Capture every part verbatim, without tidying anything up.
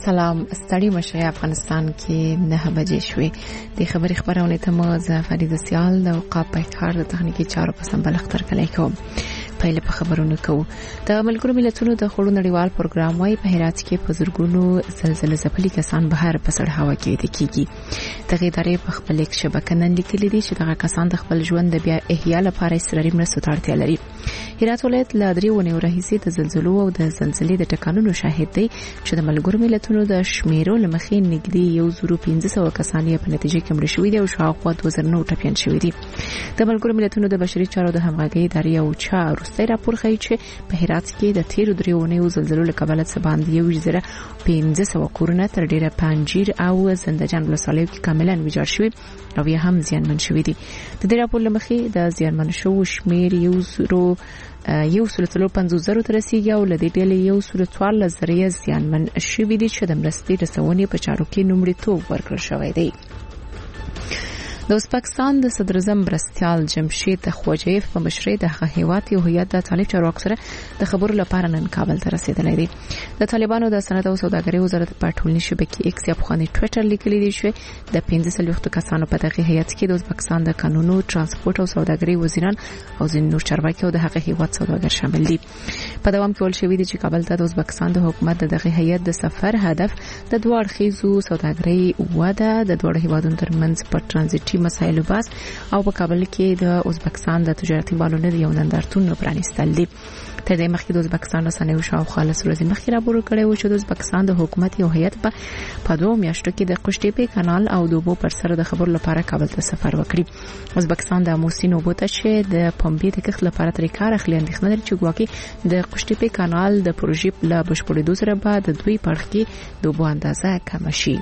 سلام ستړي مشه افغانستان کې نه بجې شوې د خبري خبرونه ته مو زفرید سیال د اوقاف په کار د تخنیکی چارو په سمبل اختر کلی کوم پهله په خبرونه کو د ملګرو ملتونو د خړو نړیوال پروګرام وايي په هرات کې په زرګونو زلزلې ځپلي کسان بهر په سړ هوا کې د کیږي دغه ادارې په خپل یک شبکه نن لیکلي دي چې دغه کسان د خپل ژوند د بیا احیا لپاره اصراري مرستو ته اړتیا لري. هرات ولایت لا درې ونې ورهیسي د زلزلو او د زلزلې د ټکانونو شاهد دی چې د ملګرو ملتونو د شمیرو لمخې نږدې یو زرو پنځه سوه کسان یې په نتیجه کې مړه شوي دي او شاوخوا دوه زره نهه ټپیان شوي دي. د ملګرو ملتونو د بشري چارو د همغږۍ ادارې او چا وروستی راپور ښیي چې په هرات کې د تیرو درې اونیو زلزلو له کبله څه باندې یو زره پنځه سوه کورونه تر ډیره پنجیر او زندجان ولسوالیو کې کاملا ویجاړ شوي او یا هم زیانمن شوي دي. د دې راپور لمخې د زیانمن شوو شمیر یو زرو یو سل څلور پنځوس زره تر رسیدي او لدې ډلې یو سل څوارلس زره زیانمن شوي دي چې د مرستې رسونې په چارو کې لومړیتوب ورکړل شوی دی. د ازبکستان د صدر اعظم مرستیال جمشید خوجیف په مشرۍ د هیواد یو هیئت د طالب چارواکو سره د خبرو لپاره نن کابل ته رسیدلی دی. د طالبانو د صنعت او سوداګرۍ وزارت په ټولنیزې شبکې ایکس یا پخوانی ټویټر لیکلي دی چې د پنځه څلوېښتو کسانو په دغه هیئت کې د ازبکستان د قانونو ترانسپورت او سوداګرۍ وزیران او ځینې نور چارواکي او د هغه هیواد سوداګر شامل دي. په دوام کې ول شوی دی چې کابل ته د ازبکستان د حکومت دغه هیئت د سفر هدف د دوه اړخیزو سوداګرۍ وده د دوه هیوادونو ترمنځ په ترانزیټي مسایلو باس او په کابل کې د ازبکستان د تجارتي بالونو د یو نندارتون پرانیستل دي. تر دې مخکې د ازبکستان رسنیو شاوخوا لس ورځې مخکې راپور کړی و چې د ازبکستان د حکومت یو هیئت په دوه میاشتو کې د قشتېپې کانال او د اوبو پر سر د خبرو لپاره کابل ته سفر وکړي. ازبکستان د موسین اوبو ته چې د پمبې د کښت لپاره ترې کار اخلي اندېښنه لري چې ګواکې د قشتېپې کانال د پروژې له بشپړېدو سره به د دوی په اړخ کې د اوبو اندازه کمه شي.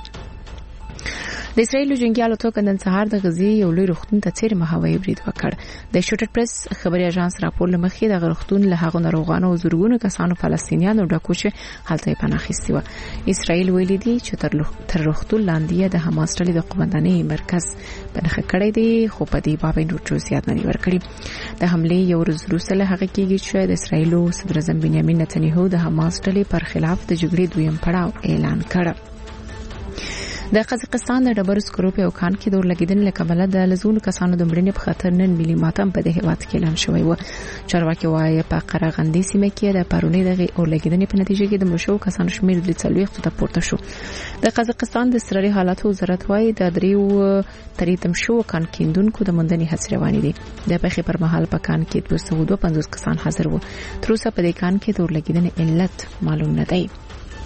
د اسرایل جنگي الوتکو نن سهار د غزي یو لوی روغتون ته څیرمه هوایي برید وکړ. د شوټر پریس خبري اژانس راپور لمخې د روغتون له هغو ناروغانو او زورګونو کسانو فلسطینیانو ډکو چې هلته پناه اخیستي و. اسرایل ویلي دي چې تر روغتون لاندې د حماس ډلې د قومندانۍ مرکز پناه کړی دی خو په دې باب نور جزئیات نه ورکړي. د حمله یو ورځ وروسته له هغه کېږي چې د اسرایل صدر اعظم بنیامین نتنیاهو د حماس ډلې پر خلاف د جګړې دویم پړاو اعلان کړ. د قزاقستان د ډبرو سکرو په اوکان کې د اورلګیدنې له کبله د لزونو کسانو د مړینې په خاطر نن ملي ماتم په دې هیواد کې اعلان شوی و. چارواکي وايي په قرغندې سیمه کې د پرونی د اورلګیدنې په نتیجه کې د مړو کسانو شمیر د څلوېښتو ته پورته شو. د قزاقستان د اضطراري حالاتو وزارت وايي د دریو تریتم شو کان کیندونکو د موندنې هڅې روانې دي. د پخې پر مهال په کان کې دوه سوه دوه پنځوس کسان حاضر وو. تر اوسه په دې کان کې د اورلګیدنې علت معلوم نه دی.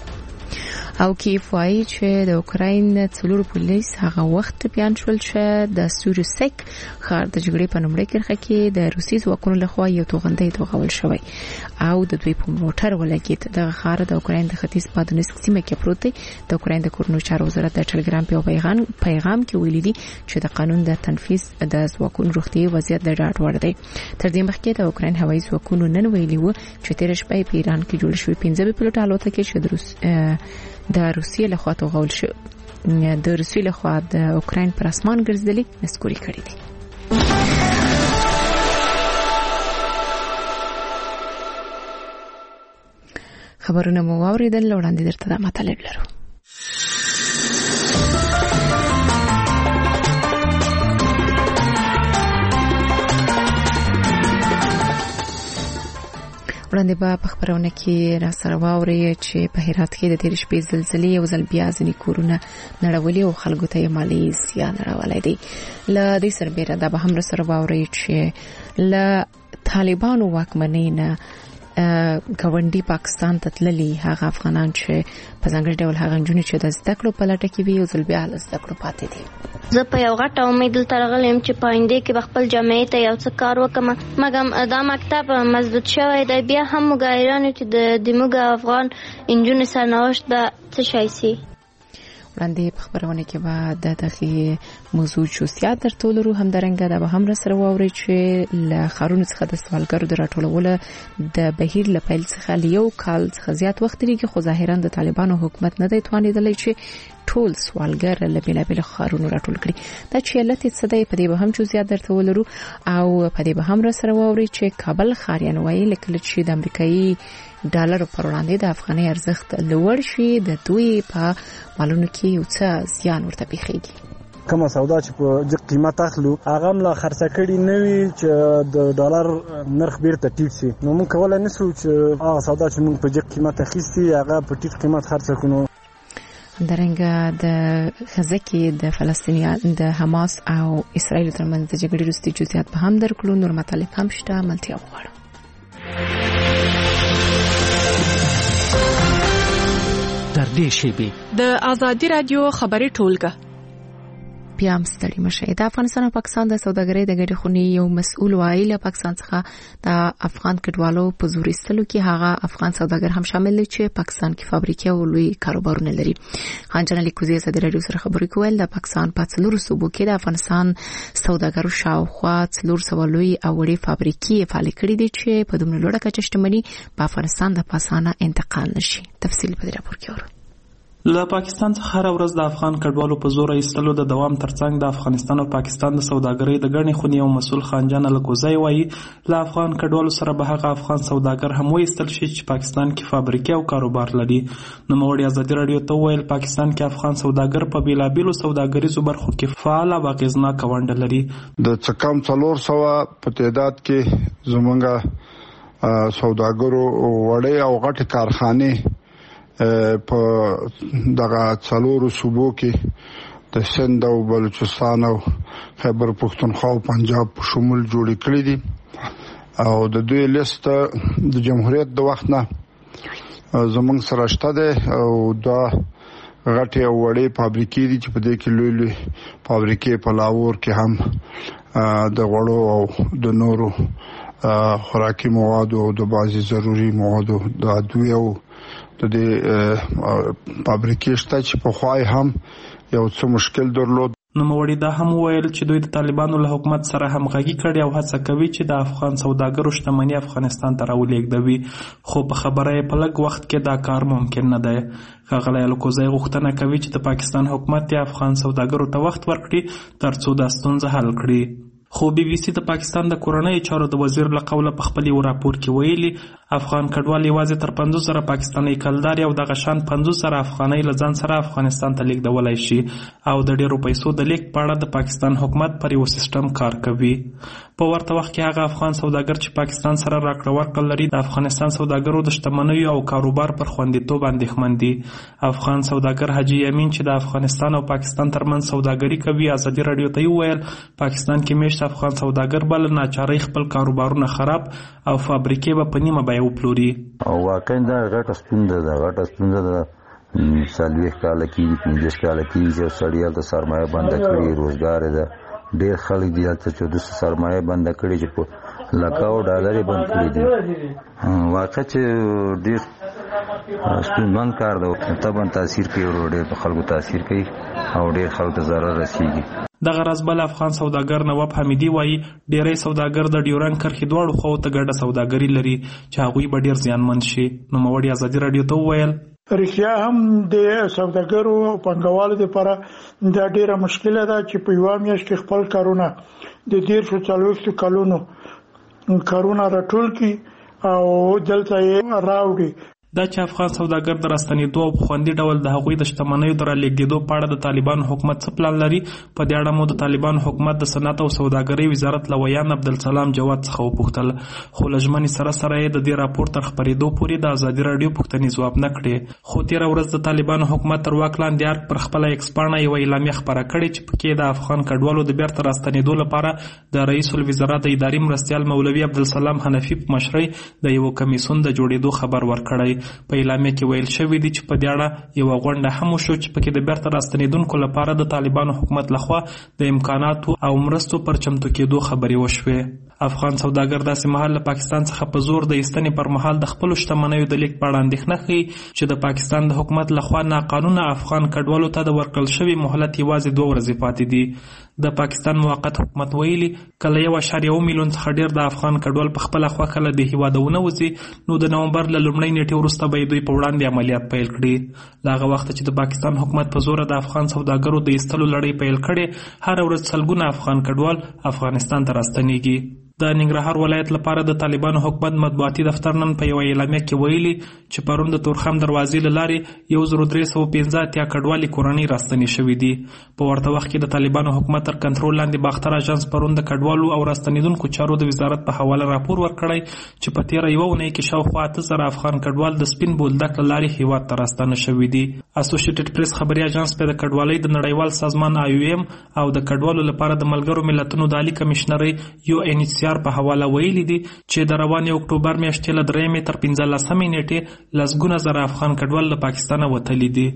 او کیف وايي چې د اوکراین څلور پولیس هغه وخت بیان شول چې د سورسک ښار د جګړې په نومړۍ کرښه کې د روسي ځواکونو لخوا یو توغندۍ توغول شوی او د دوی په موټر ولګید. د ښار د اوکراین د ختیځ په دونیسک سیمه کې پروت دی. د اوکراین د کورنو چارو وزارت د ټلګرام په پیغام پیغام کې ویلي دي چې د قانون د تنفيذ د ځواکونو روغتي وضعیت د ډاډ وړ دی. تر دې مخکې د اوکراین هوایي ځواکونو نن ویلي وو چې تیر شپه په ایران کې جوړ شوی پنځه پلوټ الوتکې چې د روس د روسیې له خوا توغول شو د روسیې له خوا د اوکراین پر اسمان ګرځېدلې نسکوري کړې دي. خبرونه مو واوریدل وړاندې درته د مطلب لرو. وړاندې به په خبرونه کې را سره واوري چې په هرات کې د تیر شپې زلزلې او ځل بیا ځینې کورونه نړولي او خلکو ته مالي زیان راوړی دی. له دې سربېره دا به هم را سره واوري چې له طالبانو واکمنۍ نه ګاونډي پاکستان ته تللي هغه افغانان چې په ځانګړي ډول هغه نجونې چې د زده کړو په لټه کې وي او ځل بیا له زده کړو پاتې دي. زه په یو غټه امید دلته راغلم چې په آینده کې به خپل جامعې ته یو څه کار وکړم. مګر دا مکتب مضبوط شوی دی. بیا هم موږ حیران یو چې د موږ افغان نجونې سرنوشت به څه شی سي. وړاندې په خبرونه کې به د دغه موضوع جزئیات درته ولرو. همدارنګه دا به هم سره واوري چې له خارونو څخه د سوالګرو د راټولولو د بهیر له پیل څخه یو کال څخه زیات وخت لري خو ظاهرا د طالبانو حکومت نه دی توانیدلی چې ټول سوالګر له بیلابل خارونو راټول کړي. دا چې علت څه دی په دې به هم جزئیات درته ولرو او په دې به هم سره واوري چې کابل ښاریان وایي لکه چې د امریکایي ډالر پر وړاندې د افغاني ارزښت لوړ شي د دوی په مالونو کې یو څه زیان ورته پیښیږي. کومه سودا چې په د قیمت اخلو هغه ملا خرڅ کړي نه وي چې د ډالر نرخ بیرته ټیټ شي نو موږ کولای نشو چې هغه سودا چې موږ په د قیمت اخیستي هغه په ټیټ قیمت خرڅ کړو. درنګه د غزه د فلسطینیان د حماس او اسرائیل ترمنځ د جګړې وروستي جزئیات په هم درکړو. نور مطالب هم شته ملتیا وغواړو. در دې شیبه د ازادي رادیو خبري ټولګه پیام ستړي مشه. د افغانستان او پاکستان د سوداګرۍ د ګډې خونې یو مسؤل وایي له پاکستان څخه د افغان کډوالو په زور ایستلو کې هغه افغان سوداګر هم شامل دي چې پاکستان کې فابریکې او لوی کاروبارونه لري. خان جان لیکوزي د رادیو سره خبرې کول د پاکستان په څلورو صوبو کې د افغانستان سوداګرو شاوخوا څلور سوه لوی او وړې فابریکې فعال کړي دي چې په دومره لوړه کچه شتمني په افغانستان د پاسانه انتقال نشي. تفصیل په دې راپور کې اورو. له پاکستان څخه هر ورځ د افغان کډوالو په زور ایستلو د دوام ترڅنګ د افغانستان او پاکستان د سوداګرۍ د ګڼې خونې یو مسؤل خانجان لکوزی وایي له افغان کډوالو سره به هغه افغان سوداګر هم وایستل شي چې پاکستان کې فابریکې او کاروبار لري. نوموړي ازادي رادیو ته وویل پاکستان کې افغان سوداګر په بیلابیلو سوداګریزو برخو کې فعال او اغېزناکه ونډه لري. د څه کم څلور سوه په تعداد کې زمونږ سوداګرو وړې او غټې کارخانې په دغه څلورو صوبو کې د سند او بلوچستان او خیبر پختونخوا او پنجاب په شمول جوړ کړی دي او د دوی لیست د جمهوریت د وخت نه زمونږ سره شته ده او دا غټي او وړې فابریکې دي چې په دې کې لوی لوی فابریکې په لاهور کې هم د غوړو او د نورو خوراکي موادو او د بعضي ضروري موادو د ادویه او د دې فابریکې شته چې په خوای هم یو څه مشکل درلود. نوموړي دا هم وویل چې دوی د طالبانو له حکومت سره همغږي کړي او هڅه کوي چې د افغان سوداګرو شتمني افغانستان ته راولېږدوي خو په خبره یې په لږ وخت کې دا کار ممکن نه دی. ښاغلی الکوزی غوښتنه کوي چې د پاکستان حکومت د افغان سوداګرو ته وخت ورکړي ترڅو دا ستونزه حل کړي. خو بي بي سي د پاکستان د کورنۍ چارو د وزیر له قوله په خپل یو راپور کې ویلي افغان کډوال یوازې تر پنځوس زره پاکستاني کلداري او دغه شان پنځوس زره افغانۍ له ځان سره افغانستان ته لیږدولی شي او د ډېرو پیسو د لیږد په اړه د پاکستان حکومت پر یو سیستم کار کوي. په ورته وخت کې هغه افغان سوداګر چې پاکستان سره راکړه ورکړه لري د افغانستان سوداګرو د شتمنیو او کاروبار پر خوندیتوب اندېښمن دي. افغان سوداګر حاجي یمین چې د افغانستان او پاکستان ترمنځ سوداګري کوي ازادي رادیو ته وویل پاکستان کې میشت افغان سوداګر بل ناچارۍ خپل کاروبارونه خراب او فابریکې به په نیمه بیه وپلوري. او واقعا دا غټه ستونزه ده غټه ستونزه ده څلوېښت کاله کېږي پنځه کاله کېږي چې سړی هلته سرمایه بنده کړي روزګار یې ده ډېر خلک دي هلته چې دوی سرمایه بنده کړي چې په لکاو ډالر یې بند کړي دي. واقع چې ډېر ستونزمن کار ده طبعا تاثیر کوي ورو ډېر خلکو تاثیر کوي او ډېر خلکو ته ضرر رسېږي. دغه راز بل افغان سوداګر نواب حمیدي وایي ډېری سوداګر د ډیورنډ کرښې دواړو خواو ته ګډه سوداګري لري چې هغوی به ډېر زیانمن شي. نوموړي ازادي رادیو ته وویل رښتیا هم د سوداګرو او پانګوالو لپاره دا ډېره مشکله ده چې په یوه میاشت کې خپل کارونه د دېرشو څلوېښتو کلونو کارونه راټول کړي او دلته یې راوړي. دا چې افغان سوداګر د راستنېدو او په خوندي ډول د هغوی د شتمنیو د رالیږدېدو په اړه د طالبانو حکومت څه پلان لري په دې اړه مو د طالبانو حکومت د صنعت او سوداګرۍ وزارت له ویان عبدالسلام جواد څخه وپوښتل خو له ژمنې سره سره یې د دې راپور تر خپرېدو پورې د ازادي راډیو پوښتنې ځواب نه کړې. خو تېره ورځ د طالبانو حکومت تر واک لاندې ارګ پر خپله ایکس پاڼه یوه اعلامیه خپره کړې چې پکې د افغان کډوالو د بیرته راستنېدو لپاره د رئیس الوزرا د اداري مرستیال مولوي عبدالسلام حنفي په مشرۍ د یو کمیسیون د جوړېدو خبر ورکړی. په اعلامیه کې ویل شوی دی چې په دې اړه یوه غونډه هم وشو چې پکې د بیرته راستنېدونکو لپاره د طالبانو حکومت لخوا د امکاناتو او مرستو پر چمتو کېدو خبرې وشوې. افغان سوداګر داسې مهال له پاکستان څخه په زور د ایستنې پر مهال د خپلو شتمنیو د لیک په اړه اندېښنه ښیي چې د پاکستان د حکومت لخوا ناقانونه افغان کډوالو ته د ورکړل شوي مهلت یوازې دوه ورځې پاتې دي. د پاکستان موقت حکومت ویلي کله یو اشاریه اوه میلیون څخه ډېر د افغان کډوال په خپله خوښه له دې هېواده ونه وځي نو د نومبر له لومړۍ نیټې وروسته به یې دوی په وړاندې عملیات پیل کړي. له هغه وخته چې د پاکستان حکومت په زوره د افغان سوداګرو د ایستلو لړۍ پیل کړې هره ورځ سلګونه افغان کډوال افغانستان ته راستنېږي. د ننګرهار ولایت لپاره د طالبانو حکومت مطبوعاتي دفتر نن په یوه اعلامیه کې ویلي چې پرون د تورخم دروازې له لارې یو زر درې سوه پنځه اتیا کډوالې کورنۍ راستنې شوي دي. په ورته وخت کې د طالبانو حکومت تر کنټرول لاندې باختر اژانس پرون د کډوالو او راستنېدونکو چارو د وزارت په حواله راپور ورکړی چې په تېره یوه اونۍ کې شاوخوا اته زره افغان کډوال د سپین بولدک له لارې هېواد ته راستانه شوي دي. اسوسییټډ پریس خبري اژانس په د کډوالۍ د نړیوال سازمان آی او ایم او د کډوالو لپاره د ملګرو ملتونو د عالي کمشنرۍ یو ان ایچ سی آر په حواله ویلي دي چې د روانې اکتوبر میاشتې له درېیمې تر پنځلسمې نیټې لسګونه زره افغان کډوال له پاکستانه وتلي دي.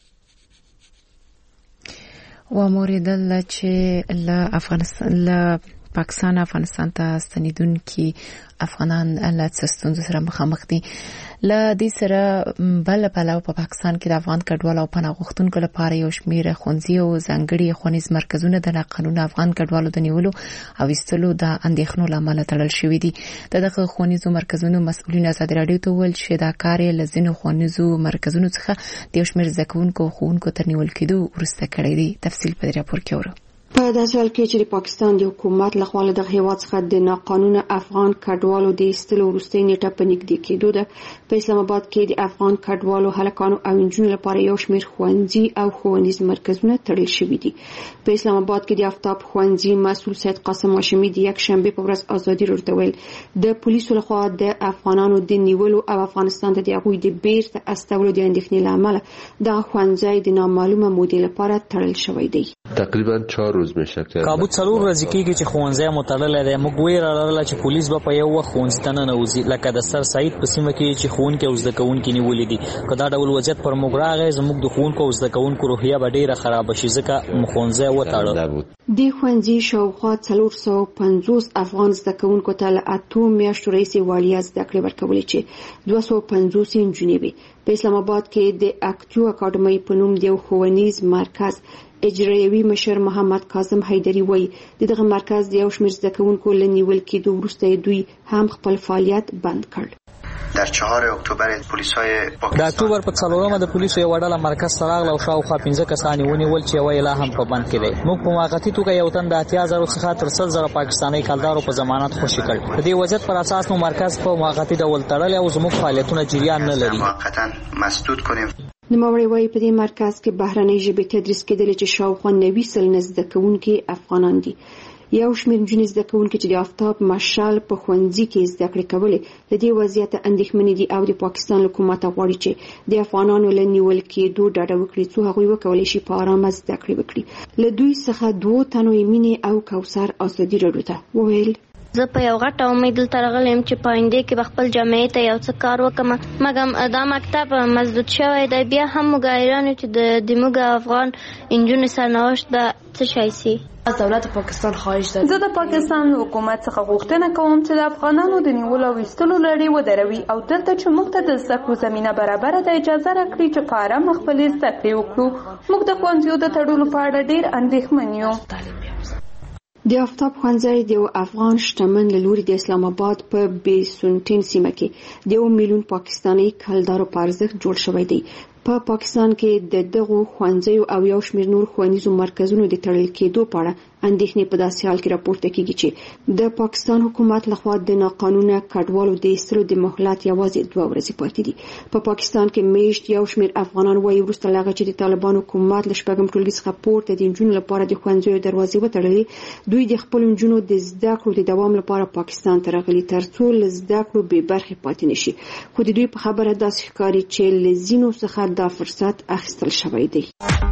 وموریدل چې له افغانستان له پاکستان افغانستان ته ستنیدونکي افغانان له څه ستونزو سره مخامخ دي. له دې سره بل پلو په پاکستان کې د افغان کډوالو او پناه غوښتونکو لپاره یو شمېر ښوونځي او ځانګړي ښوونیز مرکزونه د ناقانونه افغان کډوالو د نیولو او ایستلو د اندېښنو له امله تړل شوي دي. د دغه ښوونیزو مرکزونو مسؤلین ازادي راډیو ته وویل چې دا کار یې له ځینو ښوونیزو مرکزونو څخه د یو شمېر زده کوونکو او ښوونکو تر نیول کېدو وروسته کړی دی. تفصیل په دې راپور کې اورو. په داسې حال کې چې د پاکستان د حکومت لخوا له دغه هیواد څخه د ناقانونه افغان کډوالو د ایستلو وروستۍ نیټه په نږدې کېدو ده په اسلام آباد کې د افغان کډوالو هلکانو او نجونو لپاره یو شمېر ښوونځي او ښوونیز مرکزونه تړل شوي دي. په اسلام آباد کې د آفتاب ښوونځي مسؤل سید قاسم هاشمي د یکشنبې په ورځ ازادي راډیو ته ویل د پولیسو لخوا د افغانانو د نیولو او افغانستان ته د هغوی د بیرته استولو د اندېښنې له امله دغه ښوونځی د نامعلومه مودې لپاره تړل شوی دی. تقریبا چهار روز میشه که کابو څلور ورځې کېږي چې ښوونځی مو تړلی دی. موږ ویره لرله چې پولیس به په یو وخت ښوونځي ته ننوځي لکه د سر سعید په سیمه کې چې ښوونکي او زده کوونکي نیولي دي. که دا ډول وضعیت پر موږ راغی زموږ د ښوونکو او زده کوونکو روحیه به ډېره خرابه شي ځکه مو ښوونځی وتړه. دې ښوونځي شاوخوا څلور سوه پنځوس افغان زده کوونکو ته له اتو میاشتو راهیسې وړیا زده کړې ورکولې چې دوه سوه پنځوس یې نجونې وې. په اسلام آباد کې د اکتیو اکاډمۍ په نوم د یو ښوونیز مرکز اجرایوي مشر محمد کاظم حیدري وایي د دغه مرکز د یو شمېر زده کوونکو له نیول کېدو وروسته دوی هم خپل فعالیت بند کړ. در چهار اکتبر پلیسای د اکتوبر په څلورمه د پولیسو یو ډله مرکز ته راغله او شاوخوا پنځه کسان یې ونیول چې یوه یې لا هم په بند کې دی. موږ په موقتي توګه یو تن د اتیا زرو څخه تر سل زره پاکستاني کلدارو په ضمانت خوشي کړ. د دې وضعیت پر اساس مو مرکز په موقتي ډول تړلی او زموږ فعالیتونه جریان نه لري. موقتا مسدود کنیم. نوموړی وایي په دې مرکز کې بهرنۍ ژبې تدریس کېدلې چې شاوخوا نوي سلنه زده کوونکي افغانان دي. یو شمېر نجونې زده کوونکي چې د آفتاب مشال په ښوونځي کې زده کړې کولې له دې وضعیته اندېښمنې دي او د پاکستان له حکومته غواړي چې د افغانانو له نیول کېدو ډډه وکړي څو هغوی وکولی شي په ارامه زده کړې وکړي. له دوی څخه دوو تنو یې مینې او کوثر ازادي راډیو ته وویل زه په یو غټه امید دلته راغلی یم چې په آینده کې به خپل جامعې ته یو څه کار وکړم. مګر دا مکتب مسدود شوی دی. بیا هم موږ حیران یو چې د زموږ افغان نجونو سرنوشت به څه شی سي. دولت پاکستان خواهش دارم. زه د پاکستان حکومت څخه غوښتنه کوم چې د افغانانو د نیولو او ایستلو لړۍ ودروي او دلته چې موږ ته د زده کړو زمینه برابره ده اجازه راکړي چې په ارامه خپلې زده کړې وکړو. موږ د ښوونځیو د تړلو په اړه ډېر اندېښمن یو. د آفتاب ښوونځی د یو افغان شتمن له لوري د اسلام آباد په بیسونټین سیمه کې د یو میلیون پاکستاني کلدارو په ارزښت جوړ شوی دی. په پاکستان کې د دغو ښوونځیو او یو شمېر نور ښوونیزو مرکزونو د تړل کېدو په اړه اندېښنې په داسې حال کې راپورته کېږي چې د پاکستان حکومت لخوا د ناقانونه کډوالو د ایستلو د مهلت یوازې دوه ورځې پاتې دي. په پاکستان کې میشت یو شمېر افغانان وایي وروسته له هغه چې د طالبان حکومت له شپږم ټولګي څخه پورته د نجونو لپاره د ښوونځیو دروازې وتړلې دوی د خپلو نجونو د زده کړو د دوام لپاره پاکستان ته راغلي تر څو له زده کړو بې برخې پاتې نشي. خو د دوی په خبره داسې ښکاري چې له ځینو څخه دا فرصت اخیستل شوی دی.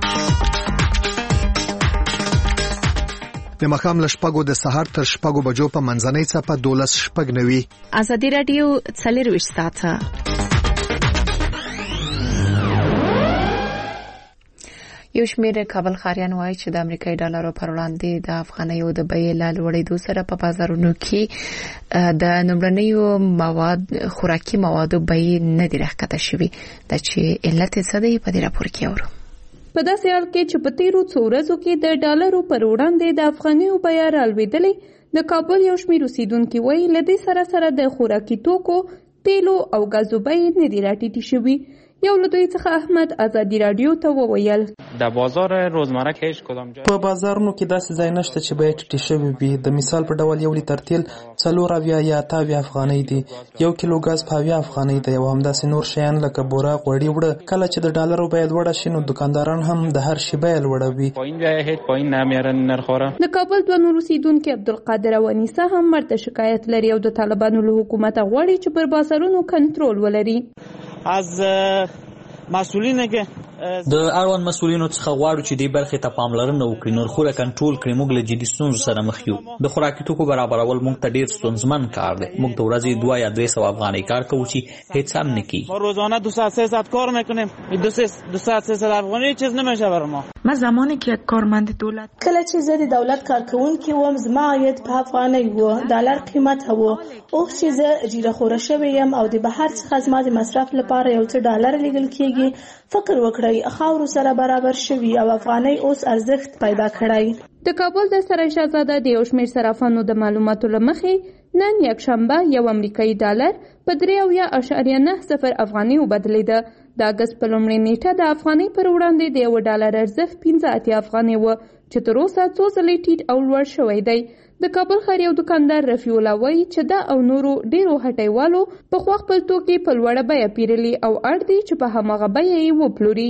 د مخام له شپږو د سهار تر شپږو بجو په منځنۍ څپه دولس شپږ نوي. ازادي راډیو څلرویشت ساعته یو شمېر کابل ښاریان وایي چې د امریکایي ډالرو پر وړاندې د افغانیو د بیې له لوړېدو سره په بازارونو کې د لومړنیو مواد خوراکي موادو بیې نه دي راښکته شوي. دا چې علت څه دی په دې راپور کې اورو. په داسې حال کې چې په تیرو څو ورځو کې د ډالرو پر وړاندې د افغانیو بیه رالوېدلې، د کابل یو شمېر اوسیدونکي وایي له دې سره سره د خوراکي توکو، تیلو او غازو بیې نه دي راټیټې شوي. یو له دوی څخه احمد ازادي رادیو ته وویل د بازار روزمره کې هیڅ کدام جای په بازارونو کې داسې ځای نشته چې بیې ټیټې شوي وي. د مثال په ډول یو لیتر تیل څلور اویا یا اته اویا افغانۍ دی، یو کیلو ګاز په اویا افغانۍ دی او همداسې نور شیان لکه بوره، غوړي، وړه. کله چې د ډالرو بیه لوړه شي نو دکانداران هم د هر شي بیه لوړه وي. پایین بیه هیڅ پایین نمیارن نرخوره. د کابل دوه نور اوسیدونکي عبدالقادر او انیسه هم مرته شکایت لري او د طالبانو له حکومت غواړي چې پر بازارونو کنټرول ولري. از مسئولینه که د اړوند مسؤلینو څخه غواړو چې دې برخې ته پاملرنه وکړي، نرخونه کنټرول کړي. موږ له جدي ستونزو سره مخ یو. د خوراکي توکو برابرول موږ ته ډېر ستونزمن کار دی. موږ د ورځې دوه یا درې سوه افغانۍ کار کوو چې هیڅ هم نه کیږي. ما روزانه دو ساعت سه ساعت کار میکنیم. دو ساعت سه ساعت افغانی چیز نمیشه برای ما. ما زمانی که یک کارمند دولت کله چې زه د دولت کارکونکي وم زما عاید په افغانۍ و، ډالر قیمت و. اوس چې زه جیره خوره شوی یم او د بهر څخه زما د مصرف لپاره یو څه ډالر لیږل کیږي، فکر وکړئ خاورو سره برابر شوي او افغانۍ اوس ارزښت پیدا کړی. د کابل د سرای شهزاده د یو شمېر صرافانو د معلوماتو له مخې نن یکشنبه یو امریکایي ډالر په درې اویا اعشاریه نه صفر افغانۍ وبدلېده. د اګست په لومړۍ نیټه د افغانۍ پر وړاندې د یو ډالر ارزښت پنځه اتیا افغانۍ و چې تر اوسه څو ځلې ټیټ او لوړ شوی دی. د کابل ښار یو دکاندار رفیع الله وایي چې دا او نورو ډیرو هټیوالو پخوا خپل توکي په لوړه بیه پیرلي او اړ دي چې په هماغه بیه یې وپلوري.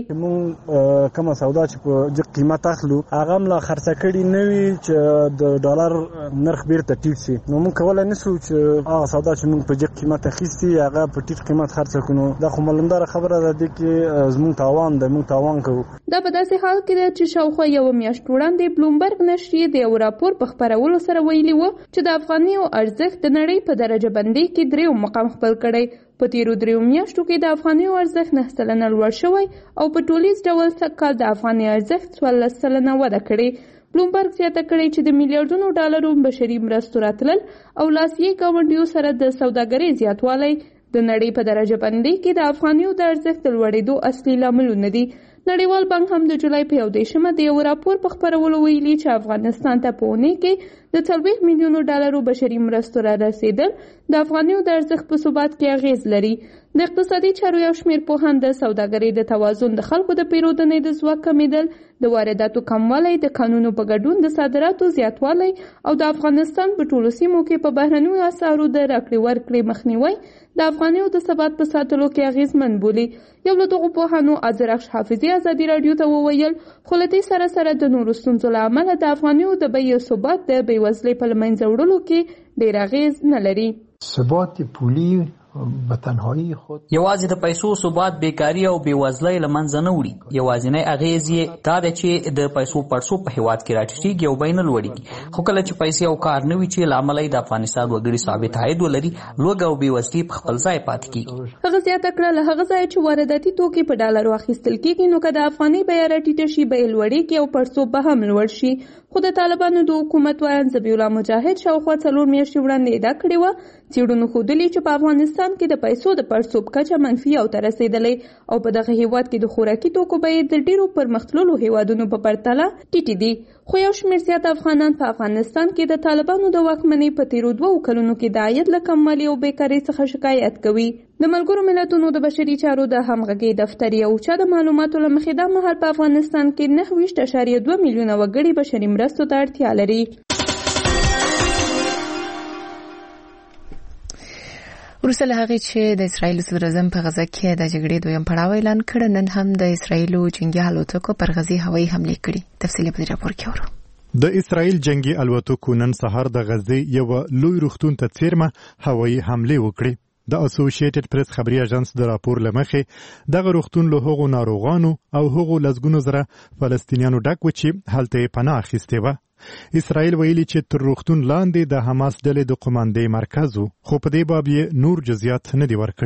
موږ کومه سودا چې په جګ قیمت اخلو هغه هم لا خرڅه کړي نه وي چې د ډالر نرخ بیرته ټیټ شي، نو موږ کولی نه شو چې هغه سودا چې موږ په جګ قیمت اخیستي هغه په ټیټ قیمت خرڅه کړو. دا خو معلومداره خبره ده دې کې زموږ تاوان دی، موږ تاوان کوو. دا په داسې حال کې ده چې شاوخوا یوه میاشت وړاندې بلومبرګ نشریې د یو راپور په خپرولو سره ویلي و چې د افغانیو ارزښت د نړۍ په درجه بندۍ کې دریو مقام خپل کړی. په تیرو دریو میاشتو کې د افغانیو ارزښت نه سلنه لوړ شوی او په ټولیز ډول سږکال د افغاني ارزښت څوارلس سلنه وده کړې. بلومبرګ زیاته کړې چې د میلیارډونو ډالرو بشري مرستو راتلل او لاسیې ګاونډیو سره د سوداګرۍ زیاتوالی د نړۍ په درجه بندۍ کې د افغانیو د ارزښت د لوړېدو اصلي لاملونه دي. نړیوال بانک هم د جولای په یو دېرشمه د یو راپور په خپرولو ویلي چې افغانستان ته په اونۍ کې د څلوېښت میلیونو ډالرو بشري مرستو را رسېدل د افغانیو د ارزښت په ثبات کې اغېز لري. د اقتصادي چارو یو شمېر پوهان د سوداګرۍ د توازن، د خلکو د پیرودنې د ځواک کمېدل، د وارداتو کموالی، د قانونو په ګډون د صادراتو زیاتوالی او د افغانستان په ټولو سیمو کې په بهرنیو اسعارو د راکړې ورکړې مخنیوی د افغانیو د ثبات په ساتلو کې اغېزمن بولي. یو له دغو پوهانو ازرخش حافظي ازادي راډیو ته وویل خو له دې سره سره د نورو ستونزو له امله د افغانیو د بیې ثبات د بېوزلۍ په له منځه وړلو کې ډېر اغېز نه لري. ثبات پولی به تنهایی خود یوازې د پیسو ثبات بیکاری او بیوزلۍ له منځه نه وړي. یوازینی اغېز یې دا دی چې د پیسو پړسوب په هېواد کې راټیټېږي او بیې نه لوړېږي. خو کله چې پیسې او کار نه وي چې له امله د افغانستان وګړي ثابت عاید ولري، لوږه او بیوزلي په خپل ځای پاتې کېږي. هغه زیاته کړه له هغه ځایه چې وارداتي توکي په ډالرو اخیستل کېږي، نو که د افغانۍ بیه راټیټه شي بیې لوړېږي او پړسوب به هم لوړ شي. خو د طالبانو د حکومت ویاند ذبیح الله مجاهد شاوخوا څلور میاشتې وړاندې ادعا کړې وه څېړنو ښودلي چې په افغانستان کې د پیسو د پړسوب کچه منفي او ته رسېدلی او په دغه هېواد کې د خوراکي توکو بیې د ډېرو پرمختللو هېوادونو په پرتله ټیټې دي. خو یو شمېر زیات افغانان په افغانستان کې د طالبانو د واکمنۍ په تېرو دوو کلونو کې د عاید له کموالي او بیکارۍ څخه شکایت کوي. د ملګرو ملتونو د بشري چارو د همغږۍ دفتر یو چا د معلوماتو له مخې دا مهال په افغانستان کې نهه ویشت اعشاریه دوه میلیونه وګړي بشري مرستو ته اړتیا لري. وروسته له هغې چې د اسرایلو صدراعظم په غزه کې د جګړې دویم پړاو اعلان کړ، نن هم د اسرایلو جنګي الوتکو پر غزې هوایي حملې کړي. تفصیل په دې راپور کې اورو. د اسرایل جنگي الوتکو نن سهار د غزې یو لوی روغتون ته څیرمه هوایي حملې وکړې. د اسوسییټډ پریس خبري اژانس د راپور لمخې دغه روغتون له هغو ناروغانو او هغو لسګونو زره فلسطینیانو ډک و چې هلته یې پناه اخیستې وه. اسرائیل ویلي چې تر روغتون لاندې د حماس ډلې د قوماندې مرکز و، خو په دې باب یې نور جزئیات نه دي ورکړي.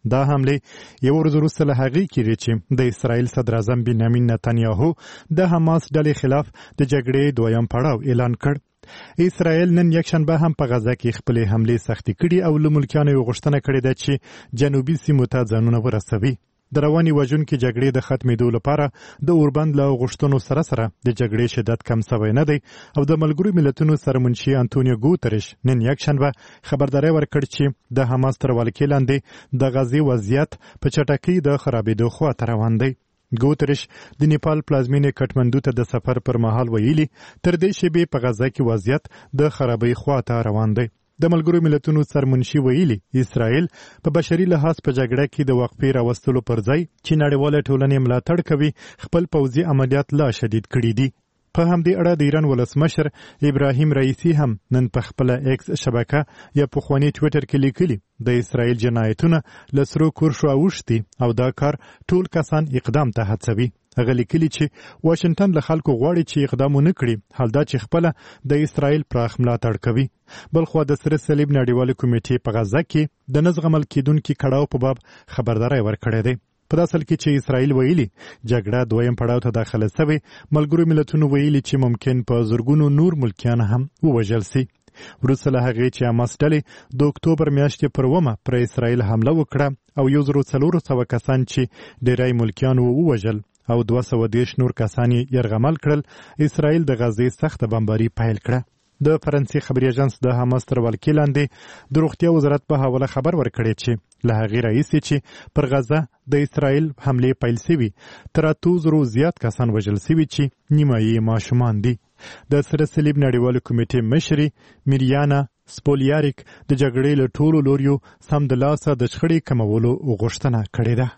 دا حمله یو ورځ وروسته له هغې کېږي چې د اسرائیل صدر اعظم بنیامین نتنیاهو د حماس ډلې خلاف د جګړې دویم پړاو اعلان کړ. اسرائیل نن یکشنبه هم په غزه کې خپلې حملې سختې کړي او له ملکیانو یې غوښتنه کړې ده چې جنوبي سیمو ته ځانونه ورسوي. د روانې وژونکې جګړې د ختمېدو لپاره د اوربند له غوښتنو سره سره د جګړې شدت کم سوی نه دی او د ملګرو ملتونو سرمنشي انټونیو ګوترش نن یکشنبه خبرداری ورکړ چې د حماس تر ولکې لاندې د غزې وضعیت په چټکۍ د خرابېدو خواته روان دی. ګوترش د نیپال پلازمینې کټمندو ته د سفر پر مهال ویلي تر دې شیبې په غزه کې وضعیت د خرابۍ خواته روان دی. د ملګرو ملتونو سرمنشي ویلي اسرائیل په بشري لحاظ په جګړه کې د وقفې راوستلو پر ځای چې نړیواله ټولنې ملاتړ کوي خپل پوځي عملیات لا شدید کړي دي. په همدې اړه د ایران ولسمشر ابراهیم رئیسی هم نن په خپله ایکس شبکه یا پخواني ټویټر کې لیکلي د اسرائیل جنایتونه له سرو کرښو اوښتي او دا کار ټول کسان اقدام ته هڅوي. هغه لیکلي چې واشنگټن له خلکو غواړي چې اقدام ونه کړي، حال دا چې خپله د اسرائیل پراخ ملاتړ کوي. بلخوا د سره صلیب نړیوالې کمیټې په غزه کې د نه زغمل کېدونکي کړاو په باب خبرداری ورکړی دی. په داسې حال کې چې اسرائیل ویلي جګړه دویم پړاو ته داخله سوې، ملګرو ملتونو ویلي چې ممکن په زرګونو نور ملکیان هم ووژل سي. وروسته له هغې چې حماس ډلې د اکتوبر میاشتې پر اوومه پر اسرائیل حمله وکړه او یو زرو څلور سوه کسان چې ډیری ملکیان ووژل او دوه سوه دېرش نور کسان یې یرغمل کړل، اسرائیل د غزې سخته بمباري پیل کړه. د فرانسې خبري اژانس د حماس تر ولکې لاندې د روغتیا وزارت په حواله خبر ورکړی چې له هغې راهیسې چې پر غزه د اسرائیل حملې پیل سوي تر اتو زرو زیات کسان وژل سوي چې نیمه یې ماشومان دي. د سره صلیب نړیوالې کمیټې مشري میریانا سپولیاریک د جګړې له ټولو لوریو سمدلاسه د شخړې کمولو غوښتنه کړې ده.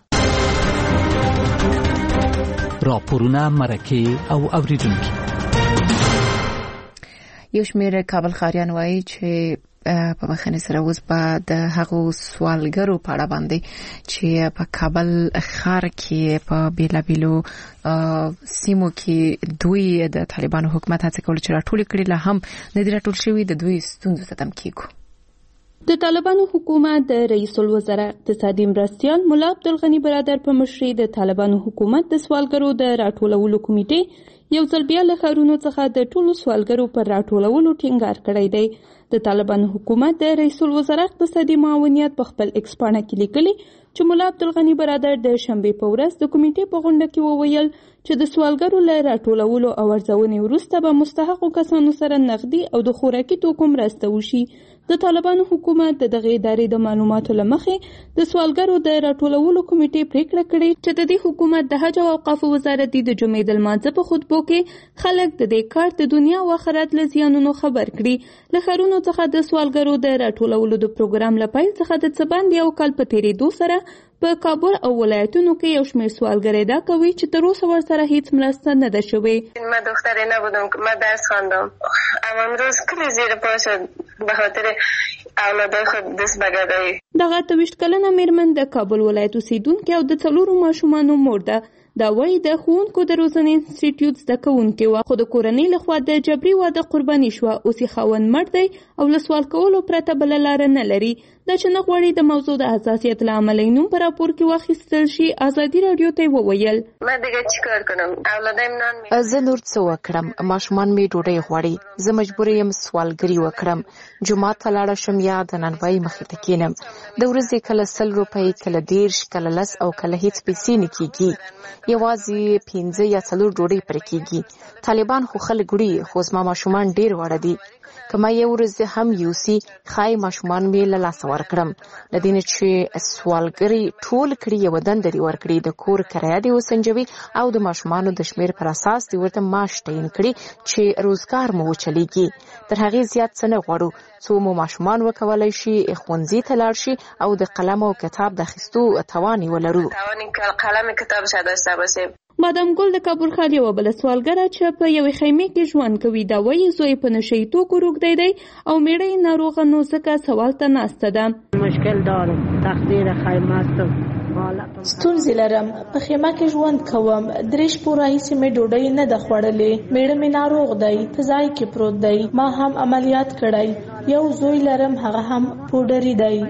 راپورونه، مرکې او اوریدونکي. یو شمېر کابل ښاریان وایي چې په مخنی سره اوس به د هغو سوالګرو په اړه باندې چې په کابل ښار کې په بیلابیلو سیمو کې دوی د طالبانو حکومت هڅه کول چې راټول کړي، لا هم نه دي راټول شوي، د دوی ستونزو ته تم کېږو. د طالبانو حکومت د رئیس الوزرا اقتصادي مرستیال مولا عبدالغني برادر په مشرۍ د طالبانو حکومت د سوالګرو د راټولولو کمیټې یو ځل بیا له ښارونو څخه د ټولو سوالګرو پر راټولولو ټینګار کړی دی. د طالبانو حکومت د رئیس الوزرا اقتصادي معاونیت په خپل ایکس پاڼه کې لیکلي چې مولا عبدالغني برادر د شنبې په ورځ د کمیټې په غونډه کې وویل چې د سوالګرو له راټولولو او ارزونې وروسته به مستحقو کسانو سره نغدي او د خوراکي توکو مرسته وشي. د طالبانو حکومت د دغه ادارې د معلوماتو له مخې د سوالګرو د راټولولو کمیټې پریکړه کړې چې د دې حکومت د حج او اوقافو وزارت د جمعې د لمانځه په خطبو کې خلک د دې کار د دنیا او آخرت له زیانونو خبر کړي. له ښارونو څخه د سوالګرو د راټولولو د پروګرام له پیل څخه د څه باندې یو کال په تېرېدو سره په کابل او ولایتونو کې یو شمېر سوالګر ادعا کوي چې تر اوسه ورسره هیڅ مرسته نه ده شوې. من دختری نبودم که من درس خواندم، اما امروز کلی زیر پا شد به خاطر اولادای خود دست بگردایی. دغه اته ویشت کلنه میرمن د کابل ولایت اوسیدونکې او د څلورو ماشومانو مور ده. دا وایي د ښوونکو د روزنې انسټیټیوټ زده کوونکې وه، خو د کورنۍ لخوا د جبري واده قرباني شوه. اوس یې خاوند مړ دی او له سوال کولو پرته بله لاره نه لري. دا چې نه غواړي د موضوع د حساسیت له امله یې نوم په راپور کې واخیستل شي، ازادي راډیو ته یې وویل من دیگه چیکار کنم؟ اولادایم نان می زه نور څه وکړم؟ ماشومان مې ډوډۍ غواړي، زه مجبور یم سوالګري وکړم، جومات ته لاړه شم یا د نانوایي مخې ته کینم. د ورځې کله سل روپۍ، کله دېرش، کله لس او کله هیڅ پیسې نه کېږي، یوازې پنځه یا څلور ډوډۍ پرې کېږي. طالبان خو خلک وړي، خو زما ماشومان ډېر واړه دي. که ما یو ورځ هم یوسي ښایي ماشومان مې له لاسه ورکړم. له دې نه چې سوالګري ټول کړي یوه دنده دې ورکړي، د کور کرایه دې وسنجوي او د ماشومانو د شمېر پر اساس دې ورته معاش تعین کړي چې روزګار مو وچلېږي. تر هغې زیات څه نه غواړو، څو مو ماشومان وکولی شي ښوونځي ته لاړ شي او د قلم او کتاب د اخیستو توان یې ولرو. قلم کتاب شه داشته باشیم. بادام ګل د کابل ښار یوه بله سوالګره چې په یوې خیمې کې ژوند کوي، دا وایي زوی په نشه یي توکو روږدی دی او میړه یې ناروغه، نو ځکه سوال ته ناسته ده. مشکل دارم، تقدیر خیمه است. ستونزې لرم، په خیمه کې ژوند کوم، درې شپو راهیسې مې ډوډۍ نه ده خوړلې، میړه مې ناروغ دی، په ځای کې پروت دی، ما هم عملیات کړی، یو زوی لرم هغه هم پودری دی.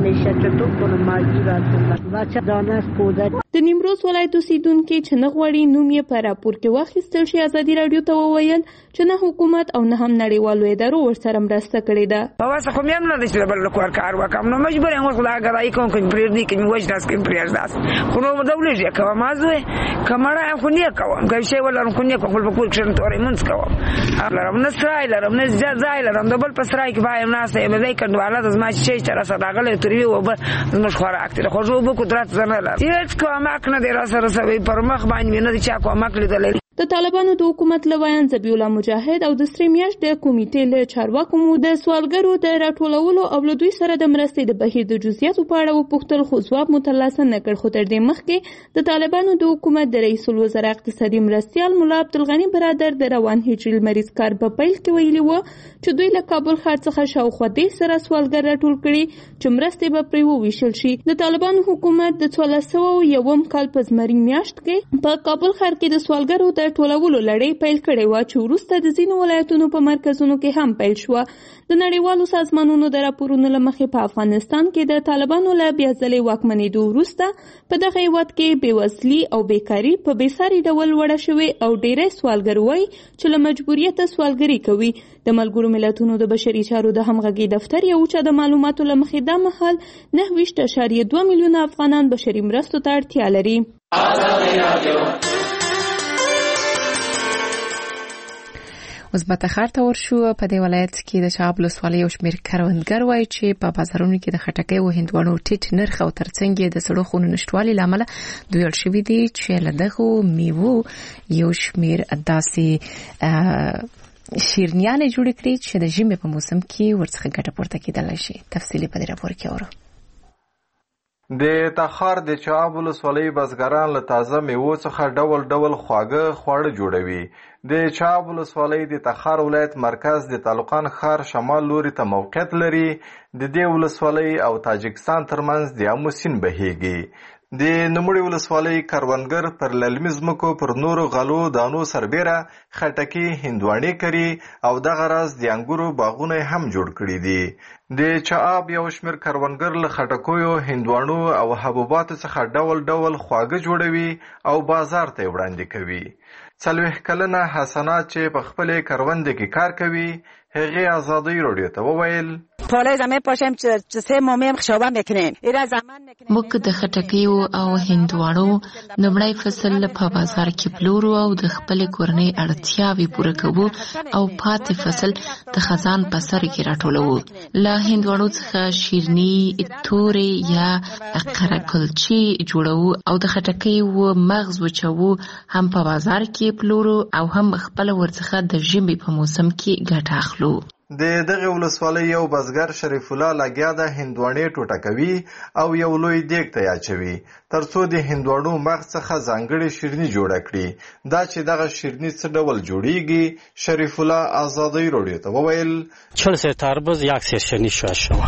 د نیمروز ولایت اوسیدونکي چې نه غواړي نوم یې په راپور کې واخیستل شي ازادي راډیو ته وویل چې نه حکومت او نه هم نړیوالو ادارو ورسره مرسته کړې ده. په واسه خو مې هم نه چې بل کور کار وکم نو مجبور یم خو دا غراي کوم کوم پریږدي کې وځ داس کې پریږداس خو نو دولت یې کوم مازوي کمړه خو نه کوم کوم شی ولر خو نه کوم په کور کې تورې منځ کوم لرم نه سرای لرم نه ځای لرم د بل په سرای کې وایم نه سه به کندواله د ما شي تر سره داغله تری و به مش خورا اکتر خو جو به قدرت زنه لري هیڅ کوم نه دی را سره سوي پر مخ باندې نه چا کوم لیدل. د طالبانو د حکومت لویان ذبیح الله مجاهد او د سری میاشت د کمیټې له چارواکو مو د سوالګرو د راټولولو او له دوی سره د مرستې د بهیر د جزئیاتو په اړه وپوښتل خو ځواب مو ترلاسه نه کړ. خو تر دې مخکې د طالبانو د حکومت د رئیس الوزرا اقتصادي مرستیال مولا عبدالغني برادر د روان هجري لمریز کار په پیل کې ویلي و چې دوی له کابل ښار څخه شاوخوا دېرش سره سوالګر راټول کړي چې مرستې به پرې وویشل شي. د طالبانو حکومت د څوارلس سوه یوم کال په زمري میاشت کې په کابل ښار کې د سوالګرو د ټولولو لړۍ پیل کړې وه چې وروسته د ځینو ولایتونو په مرکزونو کې هم پیل شوه. د نړیوالو سازمانونو د راپورونو له مخې په افغانستان کې د طالبانو له بیا ځلې واکمنېدو وروسته په دغه هېواد کې بېوزلي او بیکاري په بېساري ډول لوړه شوې او ډېری سوالګر وایي چې له مجبوریته سوالګري کوي. د ملګرو ملتونو د بشري چارو د همغږي دفتر یو چې د معلوماتو له مخې دا مهال نهه ویشت اعشاریه دوه میلیونه افغانان بشري مرستو ته اړتیا لري. اوس به تخار ته ورشو. په دې ولایت کې د شعب ولسوالۍ یو شمېر کروندګر وایي چې په بازارونو کې د خټکۍ او هندواڼو ټیټ نرخ او ترڅنګ یې د سړو خونو نشتوالي له امله دوی اړ شوي دي چې له دغو میوو یو شمېر داسې شیرنیانې جوړې کړي چې د ژمي په موسم کې ورڅخه ګټه پورته کېدلی شي. تفصیلي په دې راپور کې اورو. د تخار د چعاب ولسوالۍ بزګران له تازه میوو څخه ډول ډول خواږه خواړه جوړوي. د چعاب ولسوالۍ د تخار ولایت مرکز د تعلقان ښار شمال لوري ته موقعیت لري. د دې ولسوالۍ او تاجکستان ترمنځ د امو سیند بهیږي. د نوموړې ولسوالۍ کروندګر پر للمي ځمکو پر نورو غلو دانو سربیره خټکي هندواڼې کري او دغه راز د انګورو باغونه هم جوړ کړي دي. د چعاب یو شمېر کروندګر له خټکیو هندواڼو او حبوباتو څخه ډول ډول خواږه جوړوي او بازار ته وړاندې کوي. څلوېښت کلنه حسنات چې په خپلې کرونده کې کار کوي هغه ازادي راډیو ته وویل پالای زمین پاشم چې سه مومیم خشابه میکنیم ایرا زمان موږ د خټکیو او هندواڼو نمړی فصل په بازار کې پلورو او د خپل کورنۍ اړتیاوې پوره کوو او پاتې فصل د خزان په سر کې راټولوو. له هندواڼو څخه شیرني تورې یا قره کلچې جوړوو او د خټکیو مغز وچوو هم په بازار کې پلورو او هم خپل ورڅخه د ژمي په موسم کې ګټه اخلو. د دغه ولسوالۍ یو بزګر شریف الله لګیا د هندواڼې ټوټه کوي او یو لوی دیګ ته اچوي ترڅو د هندواڼو مغز څخه ځانګړې شیرني جوړه کړي. دا چې دغه شیرني څه ډول جوړیږي شریف الله ازادي راډیو ته وویل چهل سیر تربوز یک سیر شیرنی شوه شوه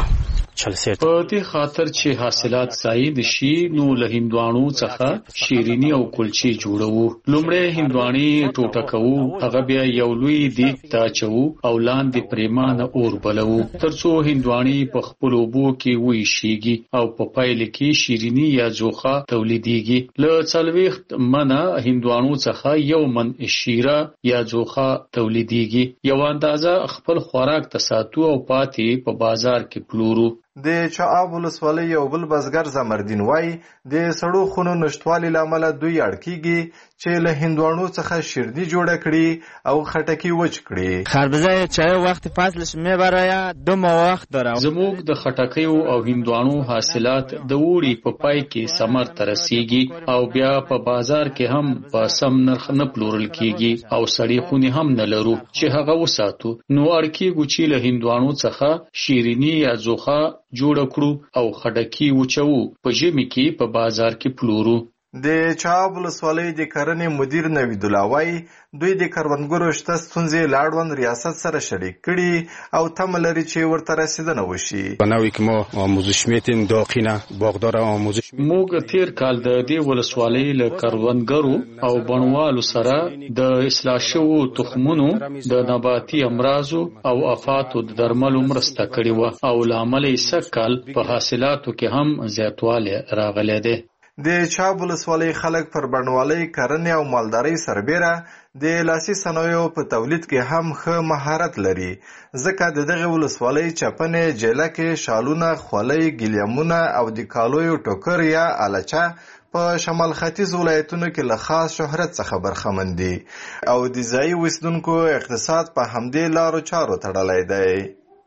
په دې خاطر چې حاصلات زاید شي نو له هندواڼو څخه شیرینی او کلچې جوړو. لومړی هندواڼې ټوټه کوو، هغه بیا یو لوی دیګ ته اچوو او لاندې پریمانه اور بلوو ترڅو هندواڼې په خپل اوبو کې ویشيږي او په پایل کې شیرینی یا جوخه تولیدېږي. له څلوېښت منه هندواڼو څخه یو من شیره یا جوخه تولیدېږي. یو اندازه خپل خوراک ته ساتو او پاتې په بازار کې پلورو. د چعاب ولسوالۍ یو بل بزګر زمردین وای د سړو خونو نشټوالي لامل دوی اړ کیږي چې له هندواڼو څخه شیرنی جوړه کړي او خټکی وچ کړي. خربزه چای وخت فصلش میبره دو ماه وخت داره. زموږ د خټکیو او هندواڼو حاصلات د وړي په پای کې ثمر ته رسیږي او بیا په بازار کې هم په سم نرخ نه پلورل کیږي او سړې خونې هم نه لرو چې هغه وساتو. نو اړ کیږي چې له هندواڼو څخه شیرنی یا زوخه جوړ کړو او خټکی وچو په ژمي کې په بازار کې پلورو. د چاب ولسوالۍ د کرنې مدیر نوید الله وایي دوی د کروندګرو شته ستونزې له اړوند ریاست سره شریک کړي او تمه لري چې ورته رسیدنه وشي. بناوی که ما آموزش میتیم داقینه باغدار آموزش موږ تیر کال د دې ولسوالۍ له کروندګرو او بڼوالو سره د اصلاح شوو تخمونو د نباتي امراضو او آفاتو د درملو مرسته کړې وه او له امله یې سږ کال په حاصلاتو کې هم زیاتوالی راغلی دی. د چاب ولسوالۍ خلک پر بڼوالۍ کرنې او مالدارۍ سربیره د لاسي صنایعو په تولید کې هم ښه مهارت لري ځکه د دغه ولسوالۍ چپنې جلکې شالونه خولۍ ګلیمونه او د کالیو ټوکر یا الچه په شمال ختیځ ولایتونو کې له خاص شهرت څخه برخمن دي او د ځایي اوسیدونکو اقتصاد په همدې لارو چارو تړلی دی.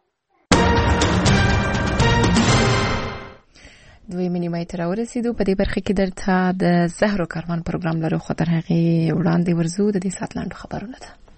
دوی نیمه ته راورسېدو. په دې برخه کې درته د زهرو کاروان پروګرام لرو خو تر هغې وړاندې ورځو د دې ساعت لنډو خبرونه ده.